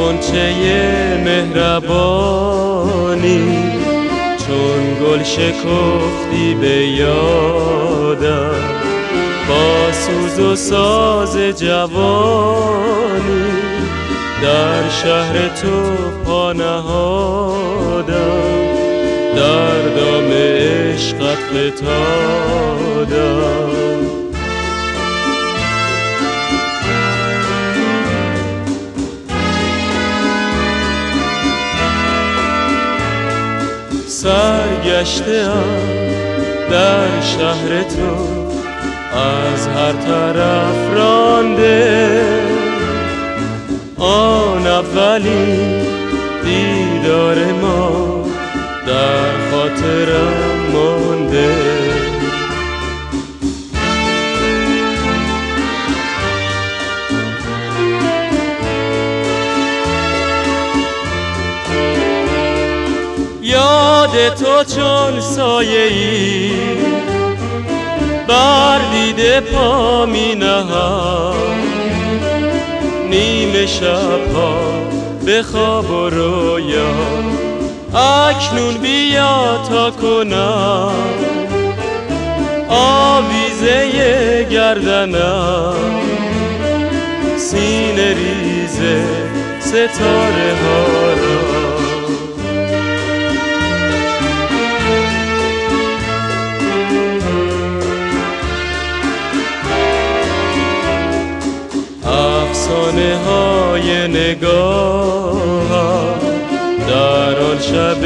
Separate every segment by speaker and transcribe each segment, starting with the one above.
Speaker 1: غنچه مهربانی چون گل شکفتی به یادم، با سوز و ساز جوانی در شهر تو پا نهادم، در دام عشقت فتادم. سرگشته‌ام در شهر تو، از هر طرف رانده، آن اولین دیدار ما در خاطرم مانده. یاد تو چون سایه‌ای بر دیده پا می نهم، نیمه شب‌ها به خواب و رویا، اکنون بیا تا کنم آویزه گردنم، سینه ریزه ستاره ها را. افسانه های نگاه در آن شب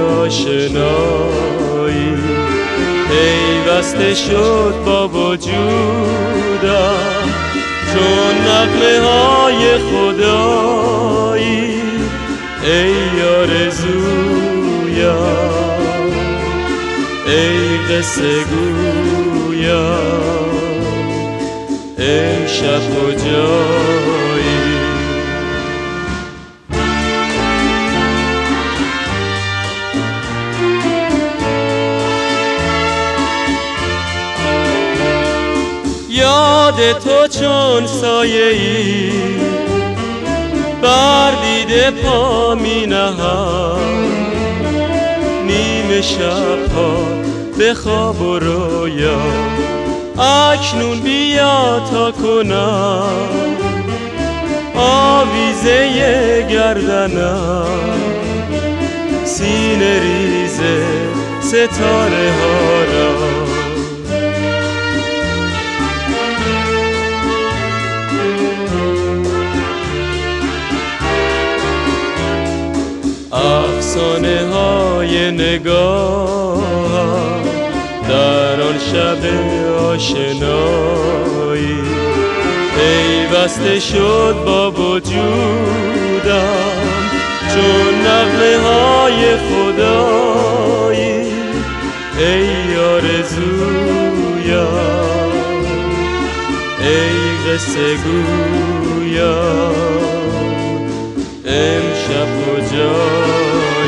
Speaker 1: آشنایی، پیوسته شد با وجودم چون نغمه های خدایی. ای آرزویم، ای قصه گویم، امشب کجایی؟ یاد تو چون سایه‌ای بر دیده پا می نهم، نیمه شب‌ها به خواب و رویا، اکنون بیا تا کنم آویزه گردنم، سینه ریزه ستاره ها را. افسانه های نگاه در آن شب آشنایی، پیوسته شد با وجودم چون نغمه های خدایی. ای آرزویم، ای قصه گویم، امشب کجایی؟